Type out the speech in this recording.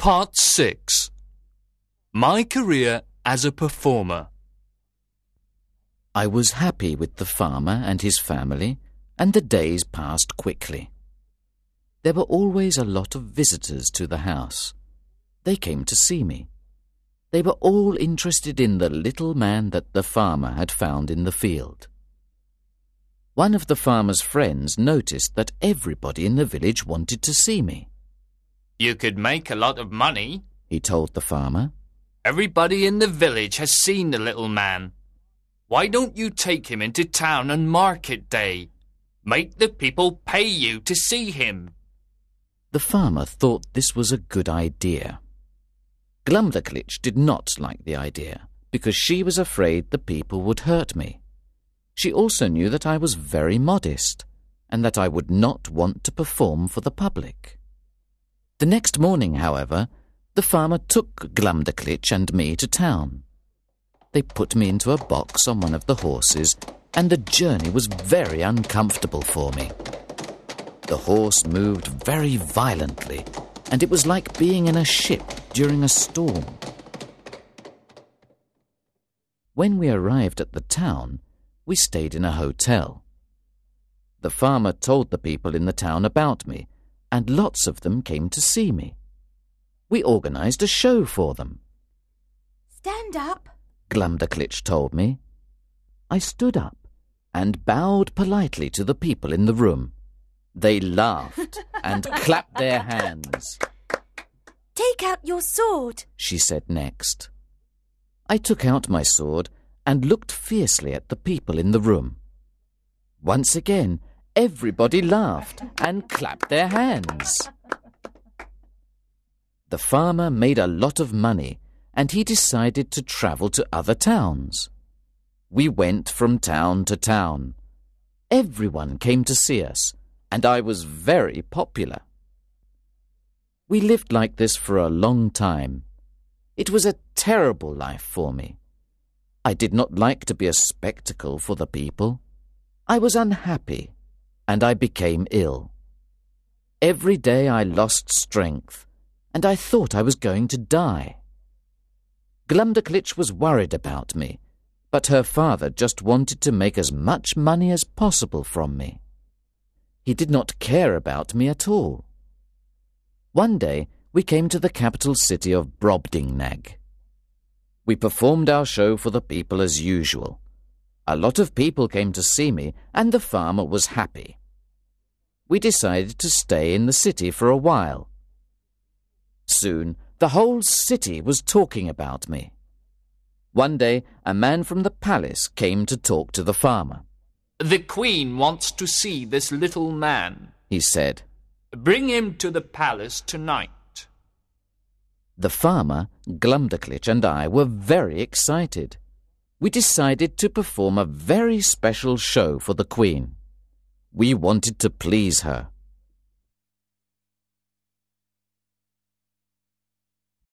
Part 6. My career as a performer. I was happy with the farmer and his family, and the days passed quickly. There were always a lot of visitors to the house. They came to see me. They were all interested in the little man that the farmer had found in the field. One of the farmer's friends noticed that everybody in the village wanted to see me. You could make a lot of money, he told the farmer. Everybody in the village has seen the little man. Why don't you take him into town on market day? Make the people pay you to see him. The farmer thought this was a good idea. Glumdalclitch did not like the idea, because she was afraid the people would hurt me. She also knew that I was very modest, and that I would not want to perform for the public. The next morning, however, the farmer took Glumdalclitch and me to town. They put me into a box on one of the horses, and the journey was very uncomfortable for me. The horse moved very violently, and it was like being in a ship during a storm. When we arrived at the town, we stayed in a hotel. The farmer told the people in the town about me, and lots of them came to see me. We organized a show for them. Stand up, Glumdalclitch told me. I stood up and bowed politely to the people in the room. They laughed and clapped their hands. Take out your sword, she said next. I took out my sword and looked fiercely at the people in the room. Once again, everybody laughed and clapped their hands. The farmer made a lot of money, and he decided to travel to other towns. We went from town to town. Everyone came to see us, and I was very popular. We lived like this for a long time. It was a terrible life for me. I did not like to be a spectacle for the people. I was unhappy, and I became ill. Every day I lost strength, and I thought I was going to die. Glumdalclitch was worried about me, but her father just wanted to make as much money as possible from me. He did not care about me at all. One day we came to the capital city of Brobdingnag. We performed our show for the people as usual. A lot of people came to see me, and the farmer was happy. We decided to stay in the city for a while. Soon the whole city was talking about me. One day a man from the palace came to talk to the farmer. The Queen wants to see this little man, he said. Bring him to the palace tonight. The farmer, Glumdalclitch, and I were very excited. We decided to perform a very special show for the Queen. We wanted to please her.